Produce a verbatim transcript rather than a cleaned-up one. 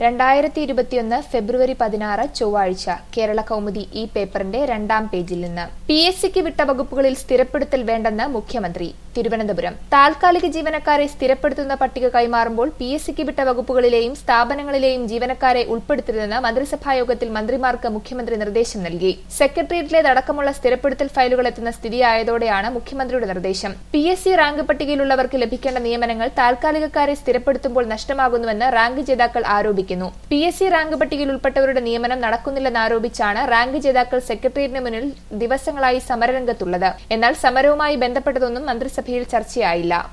രണ്ടായിരത്തി ഇരുപത്തിയൊന്ന് ഫെബ്രുവരി പതിനാറ് ചൊവ്വാഴ്ച കേരള കൗമുദി ഈ പേപ്പറിന്റെ രണ്ടാം പേജിൽ നിന്ന് പി എസ് സിക്ക് വിട്ട വകുപ്പുകളിൽ സ്ഥിരപ്പെടുത്തൽ വേണ്ടെന്ന് മുഖ്യമന്ത്രി തിരുവനന്തപുരം. താൽക്കാലിക ജീവനക്കാരെ സ്ഥിരപ്പെടുത്തുന്ന പട്ടിക കൈമാറുമ്പോൾ പി എസ് സിക്ക് വിട്ട വകുപ്പുകളിലെയും സ്ഥാപനങ്ങളിലെയും ജീവനക്കാരെ ഉൾപ്പെടുത്തരുതെന്ന് മന്ത്രിസഭായോഗത്തിൽ മന്ത്രിമാർക്ക് മുഖ്യമന്ത്രി നിർദ്ദേശം നൽകി. സെക്രട്ടേറിയറ്റിലേതടക്കമുള്ള സ്ഥിരപ്പെടുത്തൽ ഫയലുകൾ എത്തുന്ന സ്ഥിതിയായതോടെയാണ് മുഖ്യമന്ത്രിയുടെ നിർദ്ദേശം. പി എസ് സി റാങ്ക് പട്ടികയിലുള്ളവർക്ക് ലഭിക്കേണ്ട നിയമനങ്ങൾ താൽക്കാലികക്കാരെ സ്ഥിരപ്പെടുത്തുമ്പോൾ നഷ്ടമാകുന്നുവെന്ന് റാങ്ക് ജേതാക്കൾ ആരോപിക്കുന്നു. പി എസ് സി റാങ്ക് പട്ടികയിൽ ഉൾപ്പെട്ടവരുടെ നിയമനം നടക്കുന്നില്ലെന്നാരോപിച്ചാണ് റാങ്ക് ജേതാക്കൾ സെക്രട്ടേറിയറ്റിന് മുന്നിൽ ദിവസങ്ങളായി സമരരംഗത്തുള്ളത്. എന്നാൽ സമരവുമായി ബന്ധപ്പെട്ടതൊന്നും മന്ത്രിസഭയിൽ ചർച്ചയായില്ല.